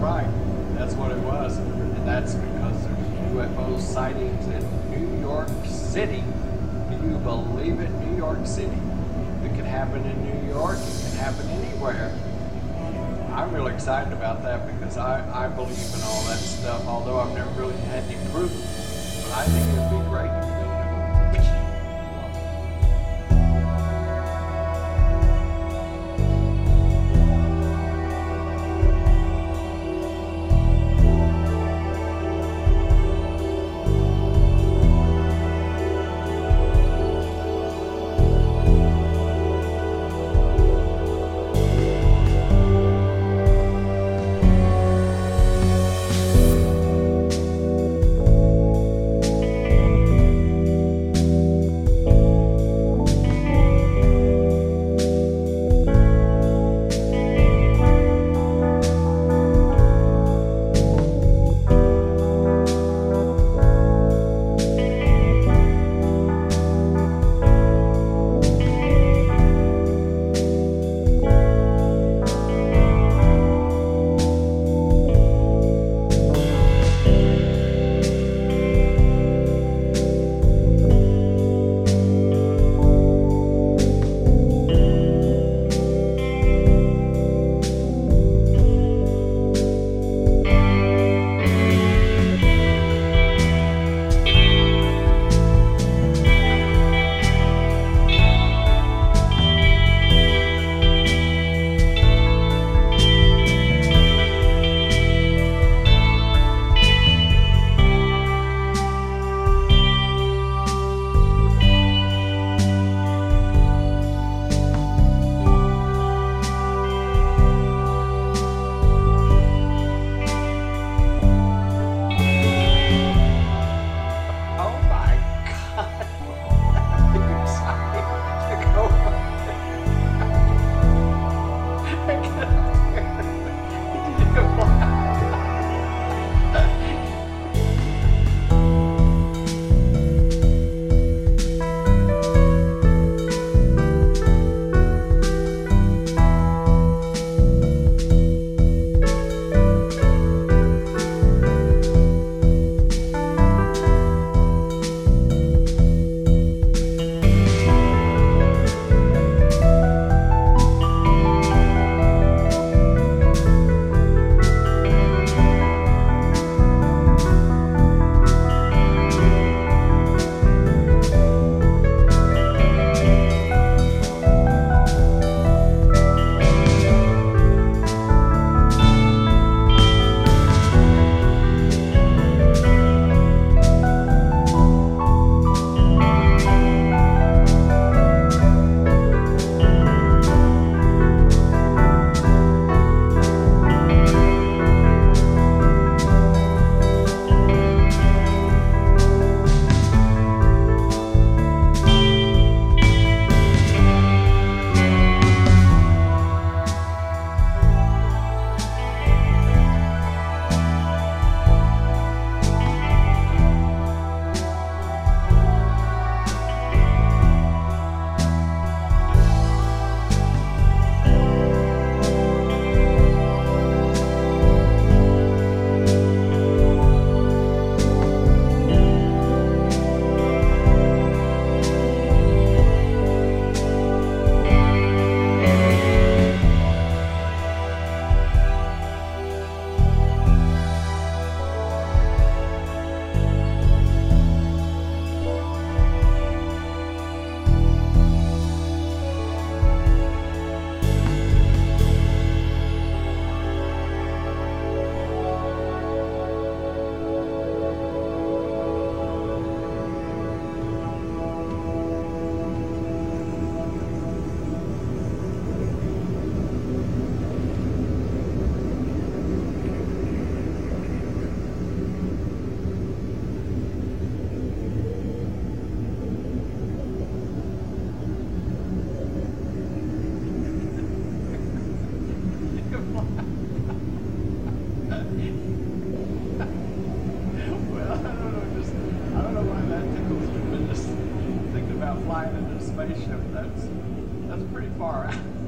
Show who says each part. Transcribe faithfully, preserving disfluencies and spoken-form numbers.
Speaker 1: right. That's what it was. And that's because there's U F O sightings in New York City. Can you believe it? New York City. It can happen in New York. It can happen anywhere. I'm really excited about that because I, I believe in all that stuff, although I've never really had any proof. But I think it'd be great to be able to flying into a spaceship. That's that's pretty far out.